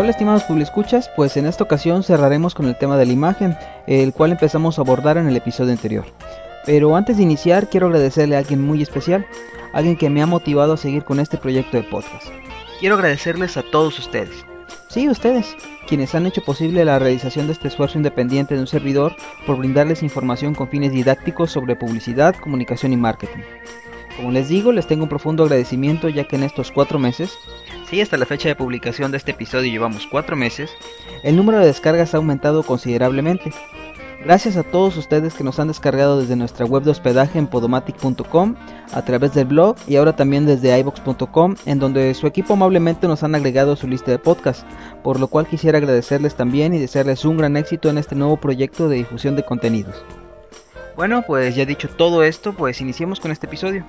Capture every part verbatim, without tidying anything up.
Hola estimados publiescuchas, pues en esta ocasión cerraremos con el tema de la imagen, el cual empezamos a abordar en el episodio anterior. Pero antes de iniciar quiero agradecerle a alguien muy especial, alguien que me ha motivado a seguir con este proyecto de podcast. Quiero agradecerles a todos ustedes. Sí, ustedes, quienes han hecho posible la realización de este esfuerzo independiente de un servidor por brindarles información con fines didácticos sobre publicidad, comunicación y marketing. Como les digo, les tengo un profundo agradecimiento ya que en estos cuatro meses, sí, hasta la fecha de publicación de este episodio llevamos cuatro meses, el número de descargas ha aumentado considerablemente. Gracias a todos ustedes que nos han descargado desde nuestra web de hospedaje en podomatic punto com, a través del blog y ahora también desde i vox punto com, en donde su equipo amablemente nos han agregado a su lista de podcast, por lo cual quisiera agradecerles también y desearles un gran éxito en este nuevo proyecto de difusión de contenidos. Bueno, pues ya dicho todo esto, pues iniciemos con este episodio.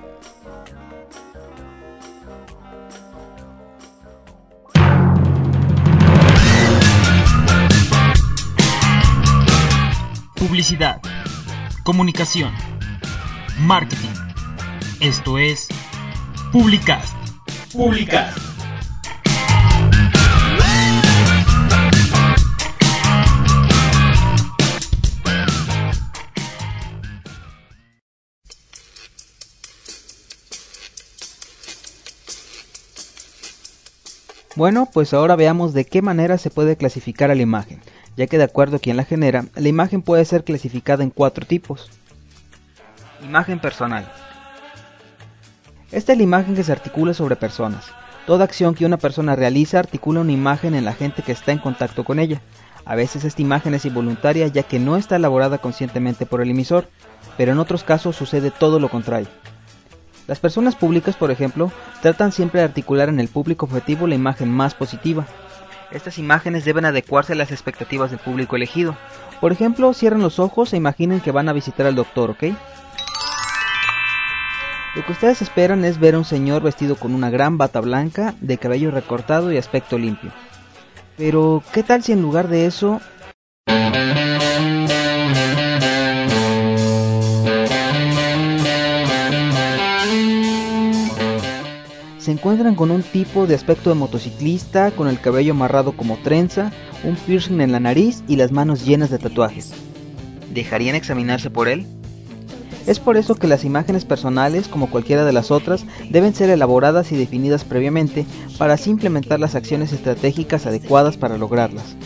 Publicidad, comunicación, marketing. Esto es Publicast. Publicast. Bueno, pues ahora veamos de qué manera se puede clasificar a la imagen, ya que de acuerdo a quien la genera, la imagen puede ser clasificada en cuatro tipos. Imagen personal. Esta es la imagen que se articula sobre personas. Toda acción que una persona realiza articula una imagen en la gente que está en contacto con ella. A veces esta imagen es involuntaria ya que no está elaborada conscientemente por el emisor, pero en otros casos sucede todo lo contrario. Las personas públicas, por ejemplo, tratan siempre de articular en el público objetivo la imagen más positiva. Estas imágenes deben adecuarse a las expectativas del público elegido. Por ejemplo, cierren los ojos e imaginen que van a visitar al doctor, ¿ok? Lo que ustedes esperan es ver a un señor vestido con una gran bata blanca, de cabello recortado y aspecto limpio. Pero, ¿qué tal si en lugar de eso se encuentran con un tipo de aspecto de motociclista, con el cabello amarrado como trenza, un piercing en la nariz y las manos llenas de tatuajes? ¿Dejarían examinarse por él? Es por eso que las imágenes personales, como cualquiera de las otras, deben ser elaboradas y definidas previamente para así implementar las acciones estratégicas adecuadas para lograrlas.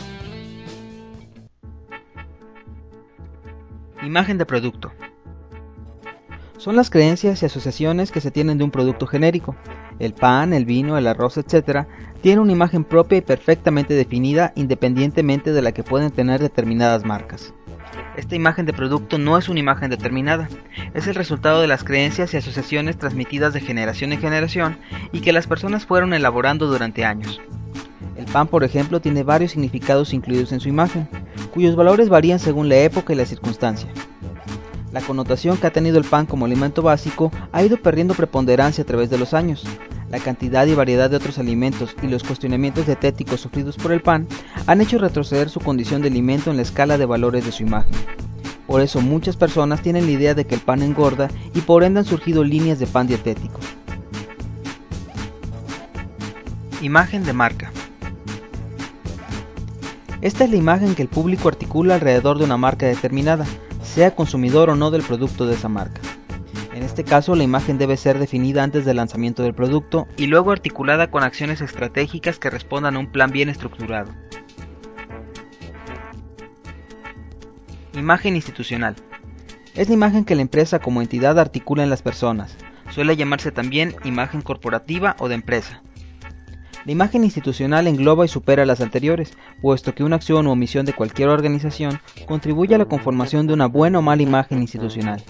Imagen de producto. Son las creencias y asociaciones que se tienen de un producto genérico. El pan, el vino, el arroz, etcétera, tienen una imagen propia y perfectamente definida independientemente de la que pueden tener determinadas marcas. Esta imagen de producto no es una imagen determinada, es el resultado de las creencias y asociaciones transmitidas de generación en generación y que las personas fueron elaborando durante años. El pan, por ejemplo, tiene varios significados incluidos en su imagen, cuyos valores varían según la época y la circunstancia. La connotación que ha tenido el pan como alimento básico ha ido perdiendo preponderancia a través de los años. La cantidad y variedad de otros alimentos y los cuestionamientos dietéticos sufridos por el pan han hecho retroceder su condición de alimento en la escala de valores de su imagen. Por eso muchas personas tienen la idea de que el pan engorda y por ende han surgido líneas de pan dietético. Imagen de marca. Esta es la imagen que el público articula alrededor de una marca determinada, sea consumidor o no del producto de esa marca. En este caso, la imagen debe ser definida antes del lanzamiento del producto y luego articulada con acciones estratégicas que respondan a un plan bien estructurado. Imagen institucional. Es la imagen que la empresa como entidad articula en las personas. Suele llamarse también imagen corporativa o de empresa. La imagen institucional engloba y supera las anteriores, puesto que una acción o omisión de cualquier organización contribuye a la conformación de una buena o mala imagen institucional.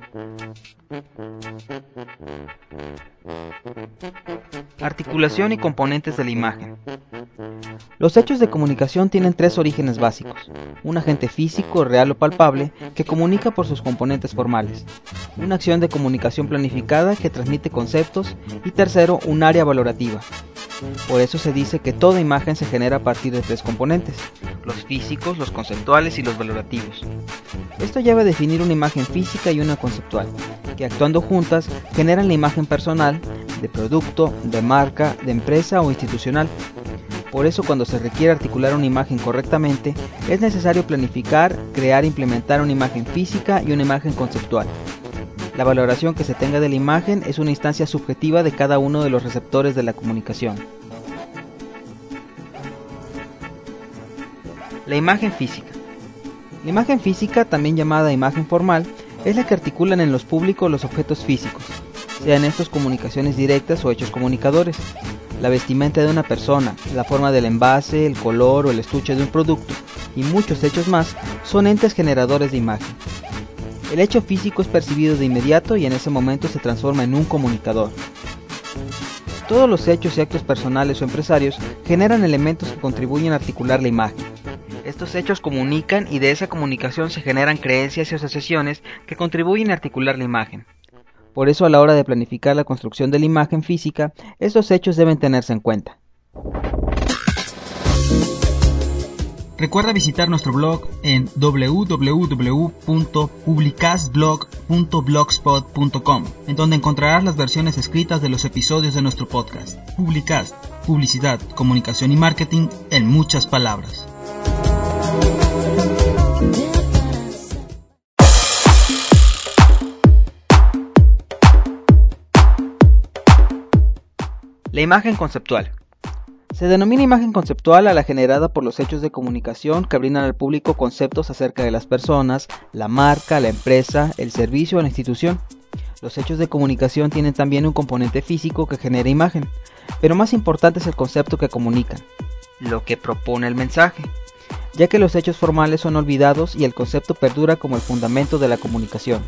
Articulación y componentes de la imagen. Los hechos de comunicación tienen tres orígenes básicos: un agente físico, real o palpable, que comunica por sus componentes formales; una acción de comunicación planificada que transmite conceptos; y tercero, un área valorativa. Por eso se dice que toda imagen se genera a partir de tres componentes: los físicos, los conceptuales y los valorativos. Esto lleva a definir una imagen física y una conceptual, que actuando juntas generan la imagen personal, de producto, de marca, de empresa o institucional. Por eso, cuando se requiere articular una imagen correctamente, es necesario planificar, crear e implementar una imagen física y una imagen conceptual. La valoración que se tenga de la imagen es una instancia subjetiva de cada uno de los receptores de la comunicación. La imagen física. La imagen física, también llamada imagen formal, es la que articulan en los públicos los objetos físicos, sean estos comunicaciones directas o hechos comunicadores. La vestimenta de una persona, la forma del envase, el color o el estuche de un producto, y muchos hechos más, son entes generadores de imagen. El hecho físico es percibido de inmediato y en ese momento se transforma en un comunicador. Todos los hechos y actos personales o empresarios generan elementos que contribuyen a articular la imagen. Estos hechos comunican y de esa comunicación se generan creencias y asociaciones que contribuyen a articular la imagen. Por eso, a la hora de planificar la construcción de la imagen física, estos hechos deben tenerse en cuenta. Recuerda visitar nuestro blog en doble u doble u doble u punto publicastblog punto blogspot punto com, en donde encontrarás las versiones escritas de los episodios de nuestro podcast. Publicast, publicidad, comunicación y marketing en muchas palabras. La imagen conceptual. Se denomina imagen conceptual a la generada por los hechos de comunicación que brindan al público conceptos acerca de las personas, la marca, la empresa, el servicio o la institución. Los hechos de comunicación tienen también un componente físico que genera imagen, pero más importante es el concepto que comunican, lo que propone el mensaje, ya que los hechos formales son olvidados y el concepto perdura como el fundamento de la comunicación.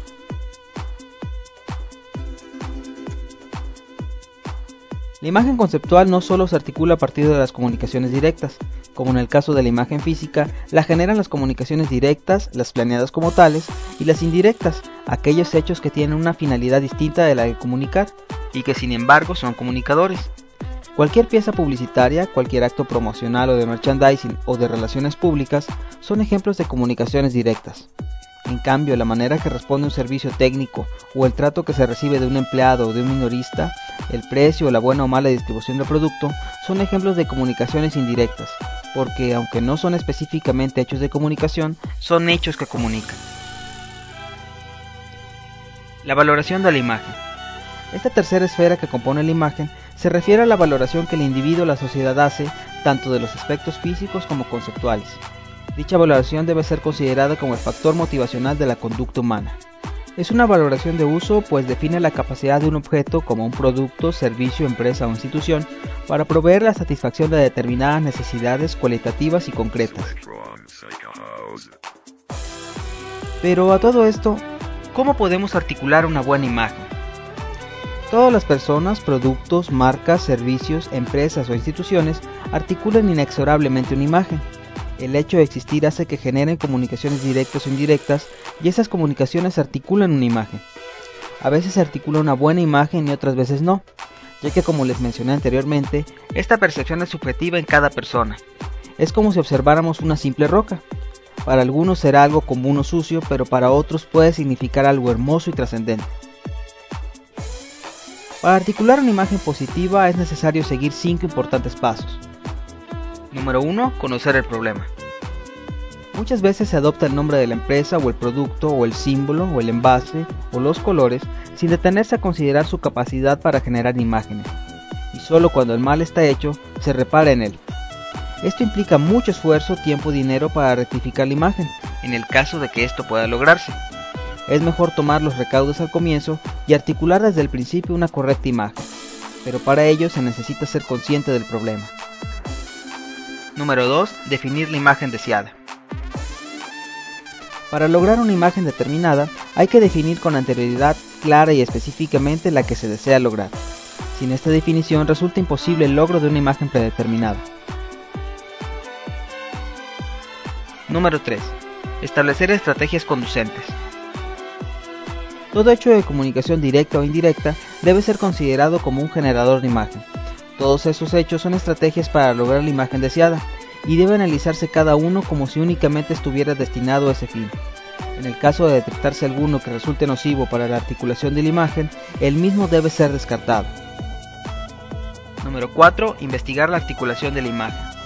La imagen conceptual no solo se articula a partir de las comunicaciones directas, como en el caso de la imagen física, la generan las comunicaciones directas, las planeadas como tales, y las indirectas, aquellos hechos que tienen una finalidad distinta de la de comunicar, y que sin embargo son comunicadores. Cualquier pieza publicitaria, cualquier acto promocional o de merchandising o de relaciones públicas son ejemplos de comunicaciones directas. En cambio, la manera que responde un servicio técnico o el trato que se recibe de un empleado o de un minorista, el precio o la buena o mala distribución del producto son ejemplos de comunicaciones indirectas, porque aunque no son específicamente hechos de comunicación, son hechos que comunican. La valoración de la imagen. Esta tercera esfera que compone la imagen se refiere a la valoración que el individuo o la sociedad hace tanto de los aspectos físicos como conceptuales. Dicha valoración debe ser considerada como el factor motivacional de la conducta humana. Es una valoración de uso, pues define la capacidad de un objeto como un producto, servicio, empresa o institución para proveer la satisfacción de determinadas necesidades cualitativas y concretas. Pero a todo esto, ¿cómo podemos articular una buena imagen? Todas las personas, productos, marcas, servicios, empresas o instituciones articulan inexorablemente una imagen. El hecho de existir hace que generen comunicaciones directas o indirectas y esas comunicaciones articulan una imagen. A veces se articula una buena imagen y otras veces no, ya que como les mencioné anteriormente, esta percepción es subjetiva en cada persona. Es como si observáramos una simple roca. Para algunos será algo común o sucio, pero para otros puede significar algo hermoso y trascendente. Para articular una imagen positiva es necesario seguir cinco importantes pasos. Número uno. Conocer el problema. Muchas veces se adopta el nombre de la empresa o el producto o el símbolo o el envase o los colores sin detenerse a considerar su capacidad para generar imágenes, y solo cuando el mal está hecho se repara en él. Esto implica mucho esfuerzo, tiempo y dinero para rectificar la imagen, en el caso de que esto pueda lograrse. Es mejor tomar los recaudos al comienzo y articular desde el principio una correcta imagen, pero para ello se necesita ser consciente del problema. Número dos. Definir la imagen deseada. Para lograr una imagen determinada, hay que definir con anterioridad clara y específicamente la que se desea lograr. Sin esta definición resulta imposible el logro de una imagen predeterminada. Número tres. Establecer estrategias conducentes. Todo hecho de comunicación directa o indirecta debe ser considerado como un generador de imagen. Todos esos hechos son estrategias para lograr la imagen deseada, y debe analizarse cada uno como si únicamente estuviera destinado a ese fin. En el caso de detectarse alguno que resulte nocivo para la articulación de la imagen, el mismo debe ser descartado. Número cuatro. Investigar la articulación de la imagen.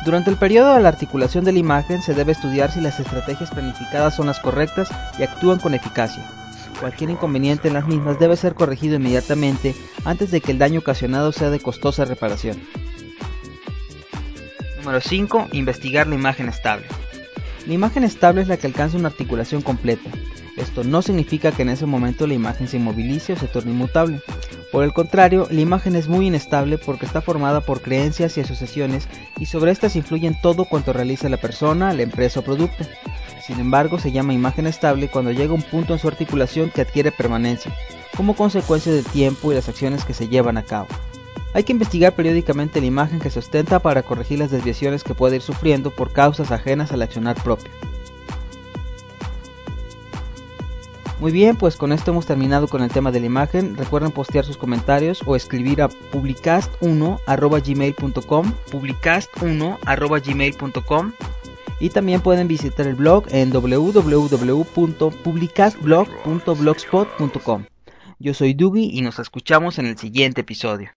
Durante el periodo de la articulación de la imagen se debe estudiar si las estrategias planificadas son las correctas y actúan con eficacia. Cualquier inconveniente en las mismas debe ser corregido inmediatamente antes de que el daño ocasionado sea de costosa reparación. Número cinco. Investigar la imagen estable. La imagen estable es la que alcanza una articulación completa. Esto no significa que en ese momento la imagen se inmovilice o se torne inmutable. Por el contrario, la imagen es muy inestable porque está formada por creencias y asociaciones y sobre estas influyen todo cuanto realiza la persona, la empresa o producto. Sin embargo, se llama imagen estable cuando llega un punto en su articulación que adquiere permanencia, como consecuencia del tiempo y las acciones que se llevan a cabo. Hay que investigar periódicamente la imagen que se ostenta para corregir las desviaciones que puede ir sufriendo por causas ajenas al accionar propio. Muy bien, pues con esto hemos terminado con el tema de la imagen. Recuerden postear sus comentarios o escribir a publicast uno arroba gmail punto com, publicast uno arroba gmail punto com, y también pueden visitar el blog en w w w punto publicastblog punto blogspot punto com. Yo soy Dugi y nos escuchamos en el siguiente episodio.